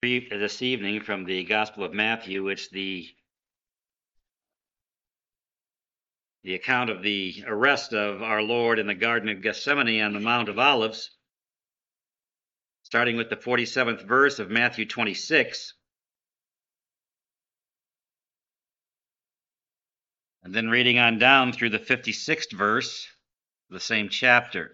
This evening from the Gospel of Matthew. It's the account of the arrest of our Lord in the Garden of Gethsemane on the Mount of Olives, starting with the 47th verse of Matthew 26, and then reading on down through the 56th verse of the same chapter.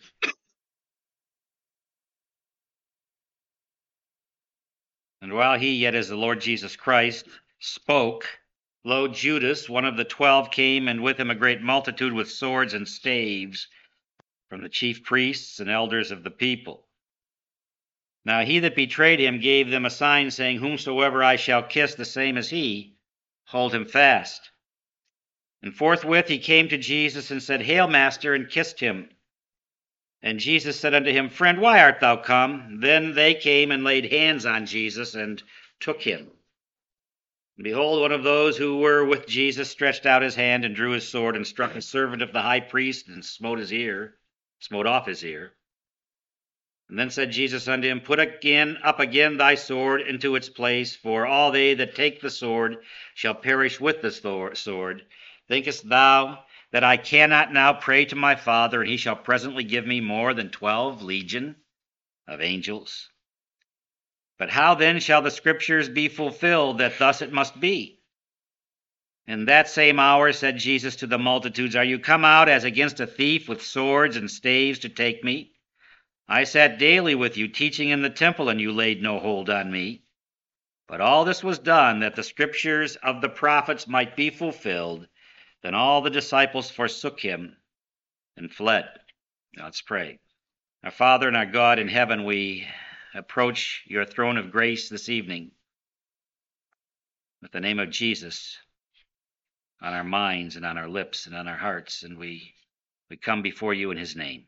And while he, yet as the Lord Jesus Christ, spoke, lo, Judas, one of the 12, came, and with him a great multitude with swords and staves from the chief priests and elders of the people. Now he that betrayed him gave them a sign, saying, Whomsoever I shall kiss, the same as he, hold him fast. And forthwith he came to Jesus and said, Hail, Master, and kissed him. And Jesus said unto him, Friend, why art thou come? Then they came and laid hands on Jesus and took him. And behold, one of those who were with Jesus stretched out his hand and drew his sword and struck a servant of the high priest and smote off his ear. And then said Jesus unto him, Put up again thy sword into its place, for all they that take the sword shall perish with the sword. Thinkest thou that I cannot now pray to my Father, and he shall presently give me more than 12 legion of angels? But how then shall the scriptures be fulfilled, that thus it must be? In that same hour said Jesus to the multitudes, Are you come out as against a thief with swords and staves to take me? I sat daily with you, teaching in the temple, and you laid no hold on me. But all this was done, that the scriptures of the prophets might be fulfilled. Then all the disciples forsook him and fled. Now let's pray. Our Father and our God in heaven, we approach your throne of grace this evening with the name of Jesus on our minds and on our lips and on our hearts, and we come before you in his name.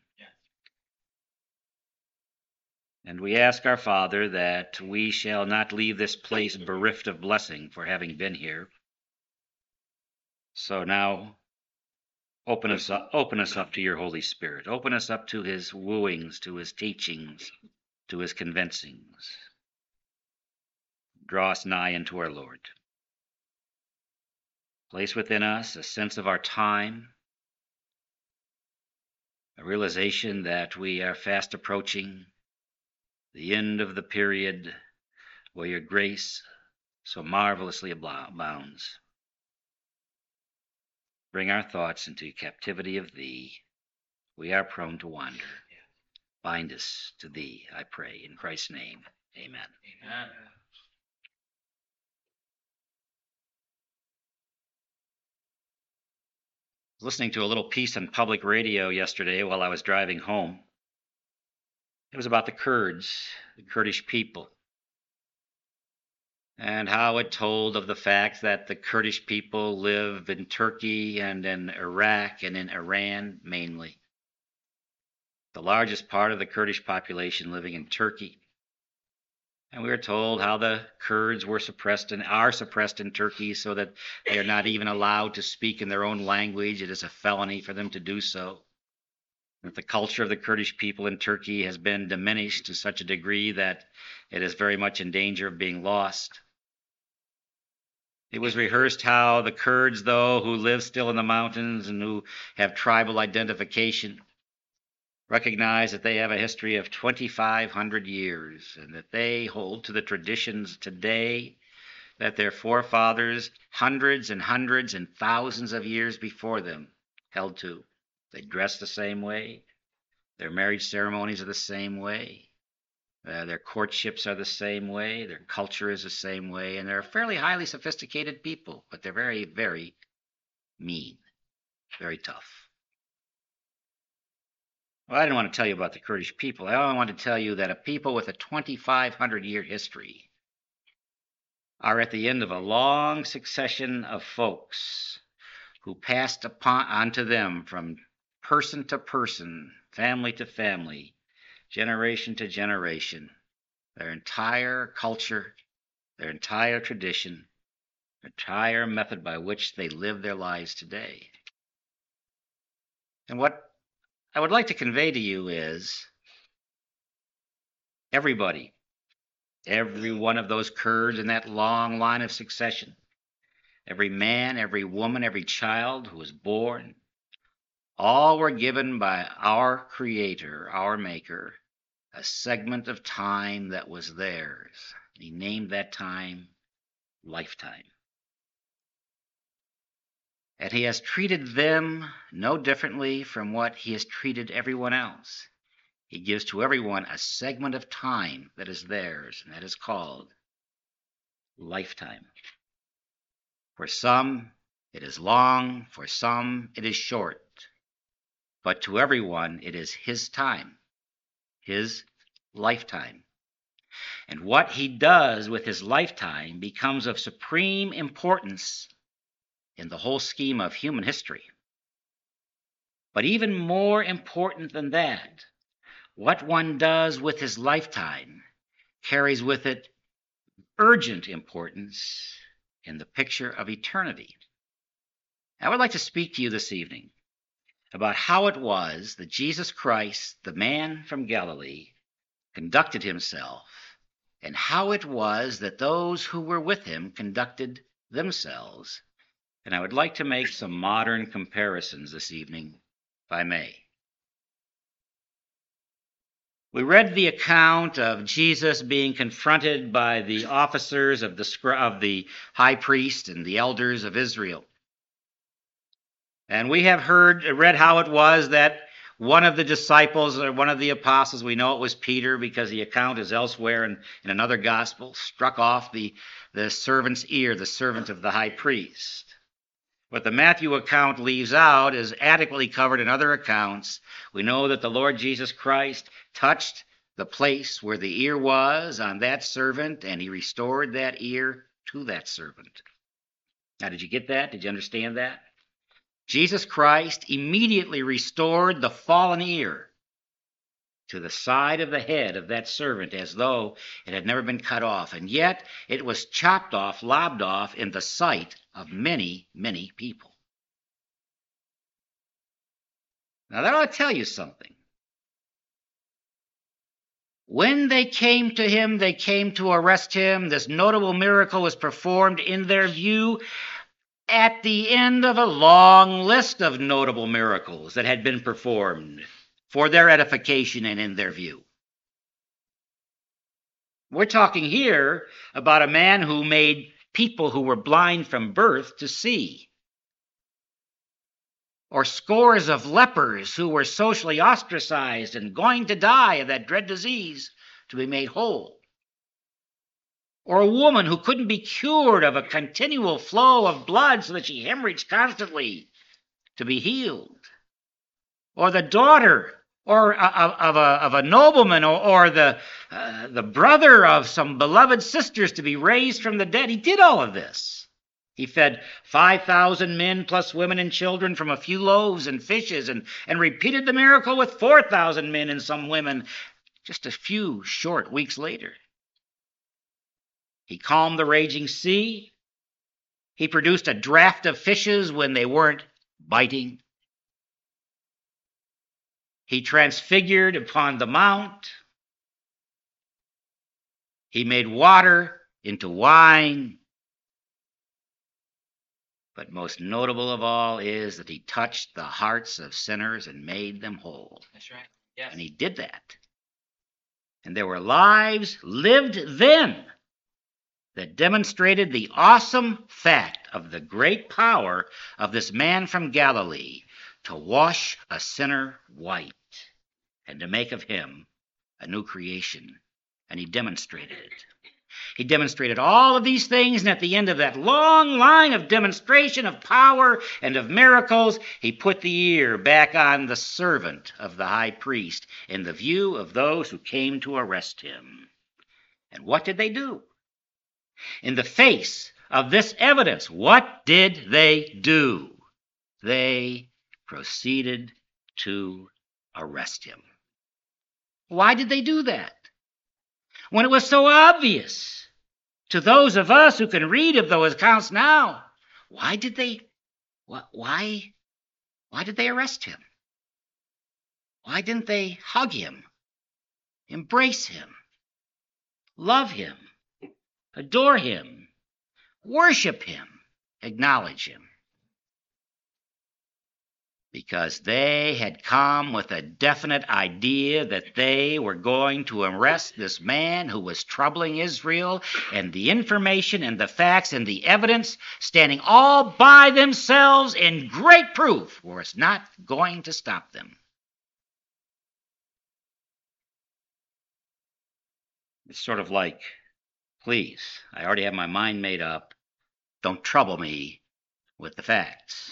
And we ask our Father that we shall not leave this place bereft of blessing for having been here. So now open us up to your Holy Spirit. Open us up to his wooings, to his teachings, to his convincings. Draw us nigh unto our Lord. Place within us a sense of our time, a realization that we are fast approaching the end of the period where your grace so marvelously abounds. Bring our thoughts into captivity of thee. We are prone to wander. Bind us to thee, I pray, in Christ's name. Amen. Amen. I was listening to a little piece on public radio yesterday while I was driving home. It was about the Kurds, the Kurdish people, and how it told of the fact that the Kurdish people live in Turkey and in Iraq and in Iran mainly. The largest part of the Kurdish population living in Turkey. And we were told how the Kurds were suppressed and are suppressed in Turkey so that they are not even allowed to speak in their own language. It is a felony for them to do so. That the culture of the Kurdish people in Turkey has been diminished to such a degree that it is very much in danger of being lost. It was rehearsed how the Kurds, though, who live still in the mountains and who have tribal identification, recognize that they have a history of 2,500 years and that they hold to the traditions today that their forefathers, hundreds and hundreds and thousands of years before them, held to. They dress the same way. Their marriage ceremonies are the same way. Their courtships are the same way. Their culture is the same way. And they're fairly highly sophisticated people, but they're very, very mean, very tough. Well, I didn't want to tell you about the Kurdish people. I only want to tell you that a people with a 2,500-year history are at the end of a long succession of folks who passed onto them from person to person, family to family, generation to generation, their entire culture, their entire tradition, their entire method by which they live their lives today. And what I would like to convey to you is everybody Every one of those Kurds in that long line of succession, every man, every woman, every child who was born, all were given by our Creator, our Maker, a segment of time that was theirs. He named that time lifetime. And he has treated them no differently from what he has treated everyone else. He gives to everyone a segment of time that is theirs, and that is called lifetime. For some, it is long, for some, it is short. But to everyone, it is his time, his lifetime. And what he does with his lifetime becomes of supreme importance in the whole scheme of human history. But even more important than that, what one does with his lifetime carries with it urgent importance in the picture of eternity. I would like to speak to you this evening about how it was that Jesus Christ, the man from Galilee, conducted himself, and how it was that those who were with him conducted themselves. And I would like to make some modern comparisons this evening, if I may. We read the account of Jesus being confronted by the officers of the high priest and the elders of Israel. And we have read how it was that one of the disciples, or one of the apostles, we know it was Peter because the account is elsewhere in another gospel, struck off the servant's ear, the servant of the high priest. What the Matthew account leaves out is adequately covered in other accounts. We know that the Lord Jesus Christ touched the place where the ear was on that servant, and he restored that ear to that servant. Now, did you get that? Did you understand that? Jesus Christ immediately restored the fallen ear to the side of the head of that servant as though it had never been cut off, and yet it was chopped off, lobbed off in the sight of many, many people. Now that ought to tell you something. When they came to him, they came to arrest him. This notable miracle was performed in their view at the end of a long list of notable miracles that had been performed for their edification and in their view. We're talking here about a man who made people who were blind from birth to see, or scores of lepers who were socially ostracized and going to die of that dread disease to be made whole, or a woman who couldn't be cured of a continual flow of blood so that she hemorrhaged constantly to be healed, or the daughter of a nobleman, or the brother of some beloved sisters to be raised from the dead. He did all of this. He fed 5,000 men plus women and children from a few loaves and fishes, and repeated the miracle with 4,000 men and some women just a few short weeks later. He calmed the raging sea. He produced a draft of fishes when they weren't biting. He transfigured upon the mount. He made water into wine. But most notable of all is that he touched the hearts of sinners and made them whole. That's right. Yes. And he did that. And there were lives lived then that demonstrated the awesome fact of the great power of this man from Galilee to wash a sinner white and to make of him a new creation. And he demonstrated it. He demonstrated all of these things, and at the end of that long line of demonstration of power and of miracles, he put the ear back on the servant of the high priest in the view of those who came to arrest him. And what did they do? In the face of this evidence, what did they do? They proceeded to arrest him. Why did they do that? When it was so obvious to those of us who can read of those accounts now, why did they arrest him? Why didn't they hug him, embrace him, love him, adore him, worship him, acknowledge him. Because they had come with a definite idea that they were going to arrest this man who was troubling Israel, and the information and the facts and the evidence, standing all by themselves in great proof, was not going to stop them. It's sort of like, please, I already have my mind made up. Don't trouble me with the facts.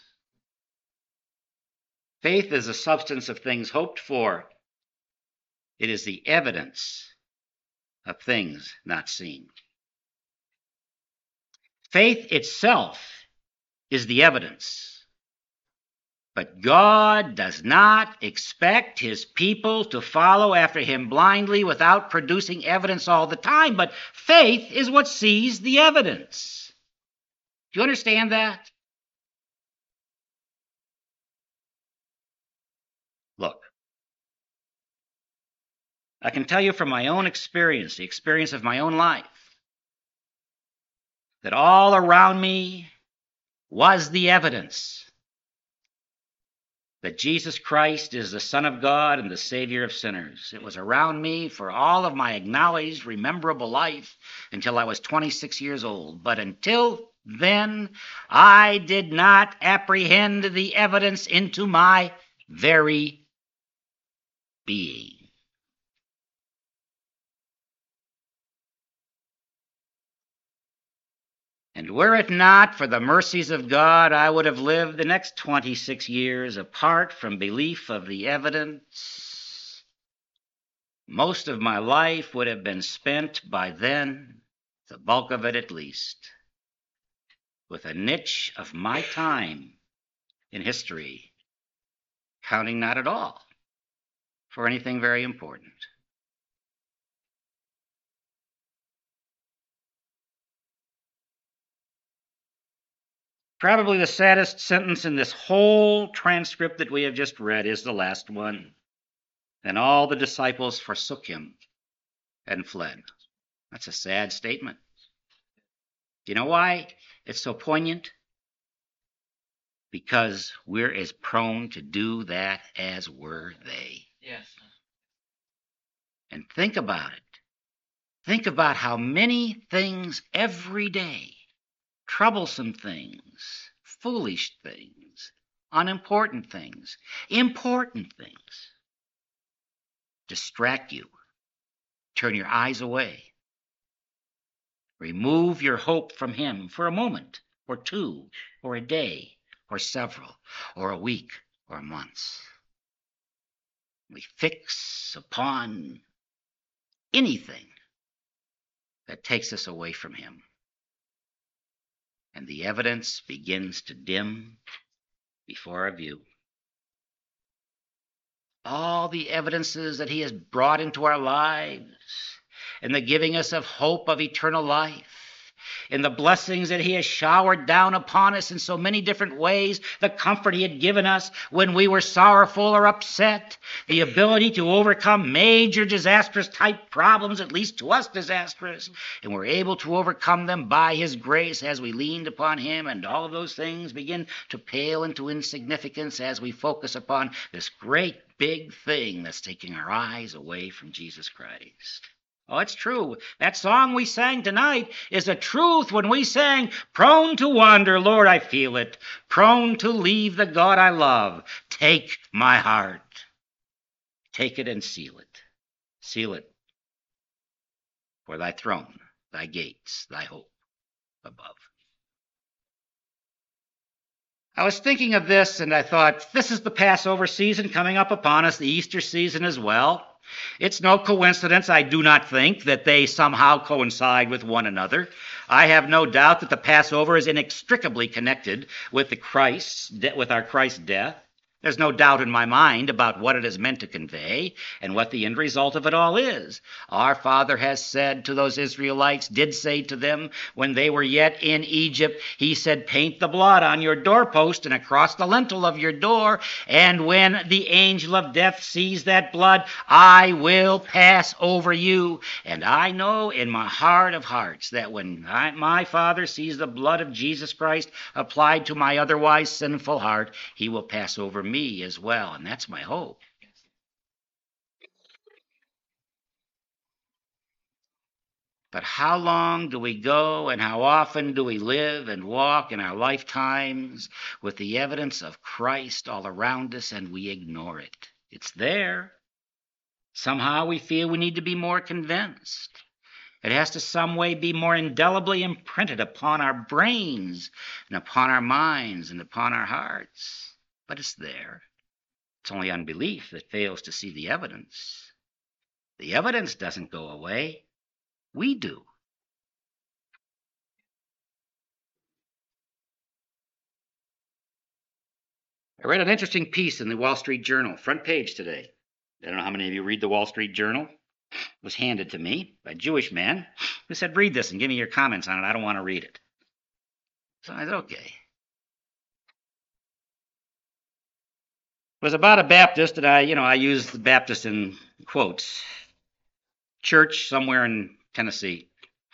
Faith is the substance of things hoped for. It is the evidence of things not seen. Faith itself is the evidence. But God does not expect his people to follow after him blindly without producing evidence all the time. But faith is what sees the evidence. Do you understand that? Look, I can tell you from my own experience, the experience of my own life, that all around me was the evidence that Jesus Christ is the Son of God and the Savior of sinners. It was around me for all of my acknowledged, rememberable life until I was 26 years old. But until then, I did not apprehend the evidence into my very being. And were it not for the mercies of God, I would have lived the next 26 years apart from belief of the evidence. Most of my life would have been spent by then, the bulk of it at least, with a niche of my time in history, counting not at all for anything very important. Probably the saddest sentence in this whole transcript that we have just read is the last one. Then all the disciples forsook him and fled. That's a sad statement. Do you know why it's so poignant? Because we're as prone to do that as were they. Yes. And think about it. Think about how many things every day, troublesome things, foolish things, unimportant things, important things, distract you, turn your eyes away, remove your hope from him for a moment, or two, or a day, or several, or a week, or months. We fix upon anything that takes us away from him. And the evidence begins to dim before our view. All the evidences that he has brought into our lives, and the giving us of hope of eternal life, and the blessings that he has showered down upon us in so many different ways, the comfort he had given us when we were sorrowful or upset, the ability to overcome major disastrous type problems, at least to us disastrous, and we're able to overcome them by his grace as we leaned upon him, and all of those things begin to pale into insignificance as we focus upon this great big thing that's taking our eyes away from Jesus Christ. Oh, it's true. That song we sang tonight is a truth when we sang, prone to wander, Lord, I feel it. Prone to leave the God I love. Take my heart. Take it and seal it. Seal it for thy throne, thy gates, thy hope above. I was thinking of this and I thought, this is the Passover season coming up upon us, the Easter season as well. It's no coincidence, I do not think, that they somehow coincide with one another. I have no doubt that the Passover is inextricably connected with our Christ's death, There's no doubt in my mind about what it is meant to convey and what the end result of it all is. Our Father has said to those Israelites, did say to them when they were yet in Egypt, he said, paint the blood on your doorpost and across the lintel of your door, and when the angel of death sees that blood, I will pass over you. And I know in my heart of hearts that when my Father sees the blood of Jesus Christ applied to my otherwise sinful heart, he will pass over me as well, and that's my hope. But how long do we go and how often do we live and walk in our lifetimes with the evidence of Christ all around us and we ignore it? It's there. Somehow we feel we need to be more convinced. It has to some way be more indelibly imprinted upon our brains and upon our minds and upon our hearts. But it's there. It's only unbelief that fails to see the evidence. The evidence doesn't go away. We do. I read an interesting piece in the Wall Street Journal, front page today. I don't know how many of you read the Wall Street Journal. It was handed to me by a Jewish man who said, read this and give me your comments on it. I don't want to read it. So I said, okay. It was about a Baptist, and I use the Baptist in quotes. Church somewhere in Tennessee.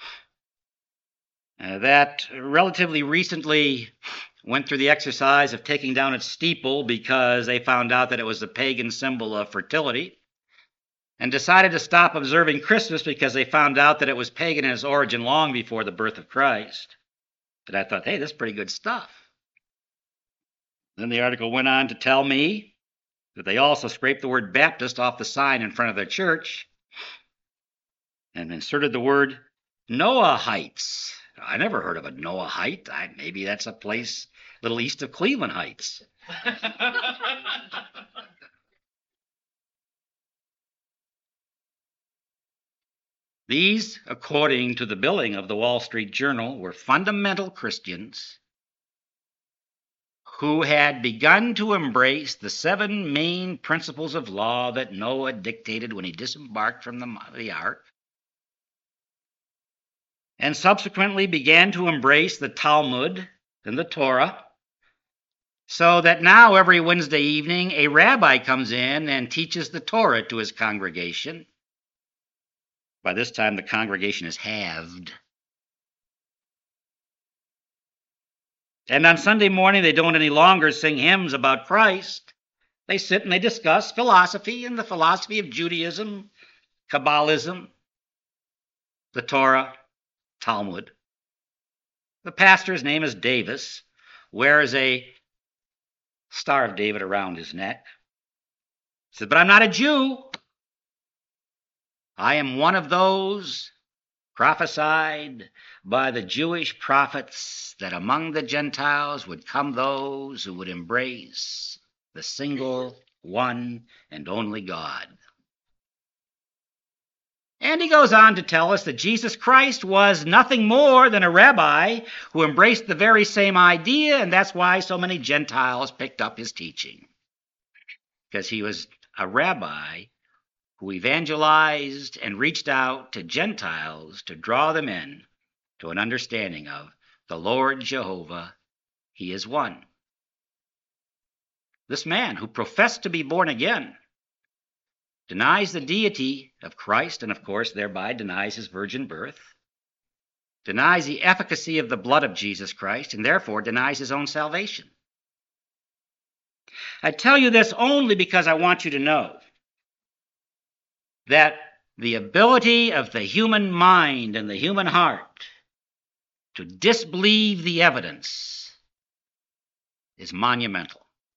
That relatively recently went through the exercise of taking down its steeple because they found out that it was a pagan symbol of fertility, and decided to stop observing Christmas because they found out that it was pagan in its origin long before the birth of Christ. But I thought, hey, this is pretty good stuff. Then the article went on to tell me that they also scraped the word Baptist off the sign in front of their church and inserted the word Noahites. I never heard of a Noahite. Maybe that's a place a little east of Cleveland Heights. These, according to the billing of the Wall Street Journal, were fundamental Christians who had begun to embrace the 7 main principles of law that Noah dictated when he disembarked from the ark, and subsequently began to embrace the Talmud and the Torah, so that now every Wednesday evening a rabbi comes in and teaches the Torah to his congregation. By this time the congregation is halved. And on Sunday morning they don't any longer sing hymns about Christ. They sit and they discuss philosophy and the philosophy of Judaism, Kabbalism, the Torah, Talmud. The pastor's name is Davis, wears a Star of David around his neck. He says, but I'm not a Jew. I am one of those prophesied by the Jewish prophets that among the Gentiles would come those who would embrace the single, one, and only God. And he goes on to tell us that Jesus Christ was nothing more than a rabbi who embraced the very same idea, and that's why so many Gentiles picked up his teaching. Because he was a rabbi who evangelized and reached out to Gentiles to draw them in to an understanding of the Lord Jehovah, he is one. This man who professed to be born again denies the deity of Christ and, of course, thereby denies his virgin birth, denies the efficacy of the blood of Jesus Christ, and therefore denies his own salvation. I tell you this only because I want you to know that the ability of the human mind and the human heart to disbelieve the evidence is monumental.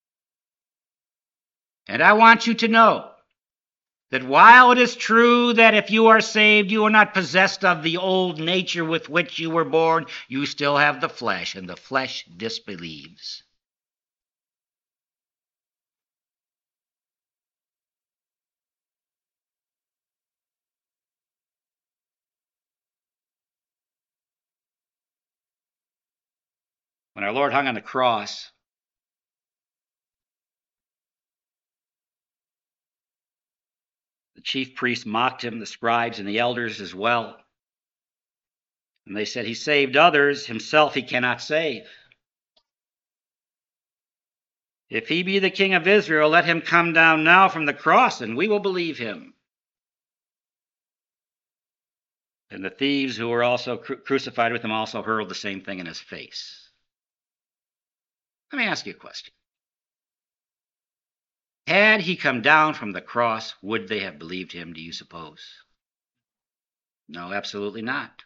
And I want you to know that while it is true that if you are saved, you are not possessed of the old nature with which you were born, you still have the flesh, and the flesh disbelieves. When our Lord hung on the cross, chief priests mocked him, the scribes and the elders as well. And they said, he saved others, himself he cannot save. If he be the King of Israel, let him come down now from the cross, and we will believe him. And the thieves who were also crucified with him also hurled the same thing in his face. Let me ask you a question. Had he come down from the cross, would they have believed him, do you suppose? No, absolutely not.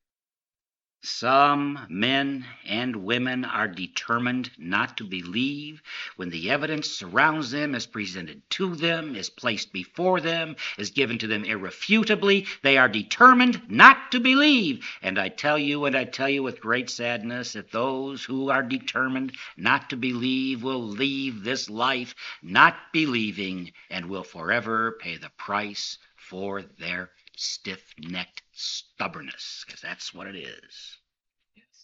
Some men and women are determined not to believe when the evidence surrounds them, is presented to them, is placed before them, is given to them irrefutably. They are determined not to believe. And I tell you with great sadness that those who are determined not to believe will leave this life not believing and will forever pay the price for their stiff-necked stubbornness, because that's what it is. Yes.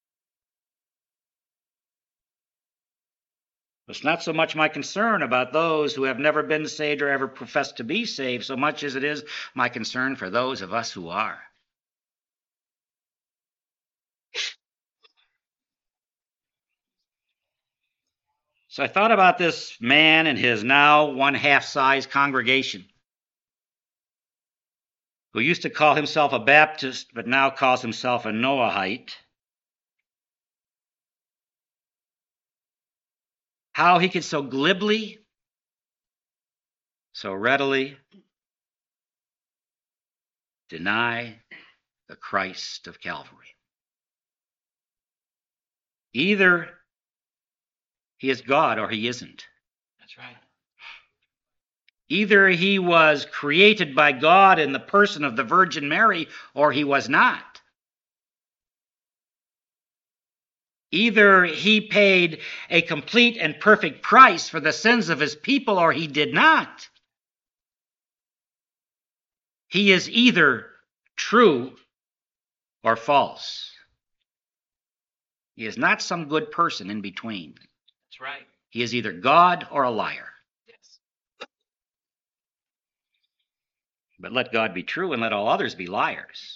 It's not so much my concern about those who have never been saved or ever professed to be saved, so much as it is my concern for those of us who are. So I thought about this man and his now one-half-size congregation, who used to call himself a Baptist, but now calls himself a Noahite. How he could so glibly, so readily deny the Christ of Calvary. Either he is God or he isn't. That's right. Either he was created by God in the person of the Virgin Mary or he was not. Either he paid a complete and perfect price for the sins of his people or he did not. He is either true or false. He is not some good person in between. That's right. He is either God or a liar. Yes. But let God be true and let all others be liars.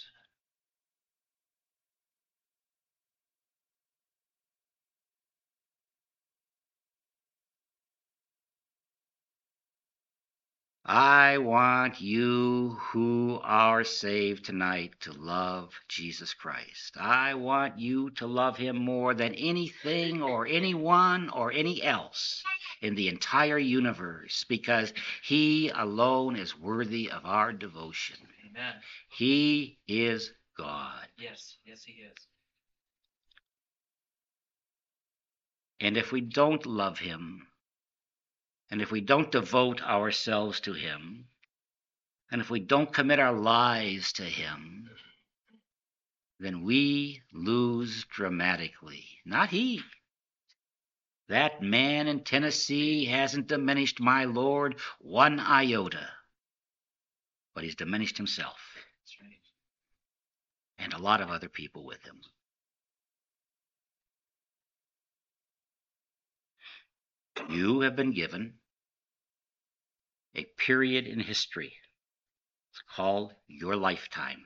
I want you who are saved tonight to love Jesus Christ. I want you to love him more than anything or anyone or any else in the entire universe, because he alone is worthy of our devotion. Amen. He is God. Yes, yes, he is. And if we don't love him, and if we don't devote ourselves to him, and if we don't commit our lives to him, then we lose dramatically. Not he. That man in Tennessee hasn't diminished my Lord one iota, but he's diminished himself. That's right. And a lot of other people with him. You have been given a period in history. It's called your lifetime.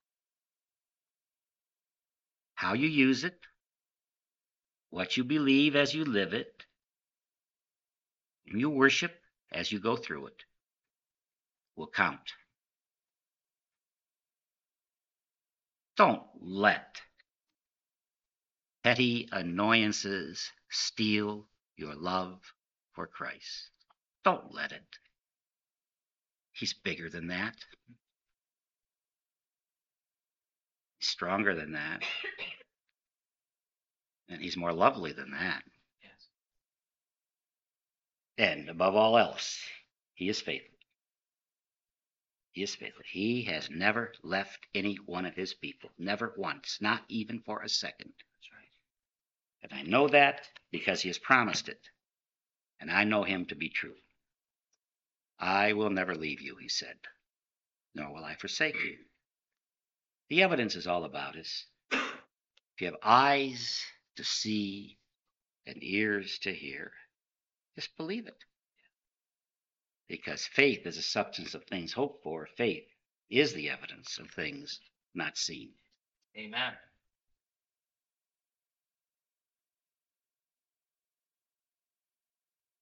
How you use it, what you believe as you live it, and you worship as you go through it, will count. Don't let petty annoyances steal your love for Christ. Don't let it. He's bigger than that. He's stronger than that. And he's more lovely than that. Yes. And above all else, he is faithful. He is faithful. He has never left any one of his people. Never once. Not even for a second. That's right. And I know that because he has promised it. And I know him to be true. I will never leave you, he said, nor will I forsake you. The evidence is all about us. If you have eyes to see and ears to hear, just believe it. because faith is a substance of things hoped for. Faith is the evidence of things not seen. Amen.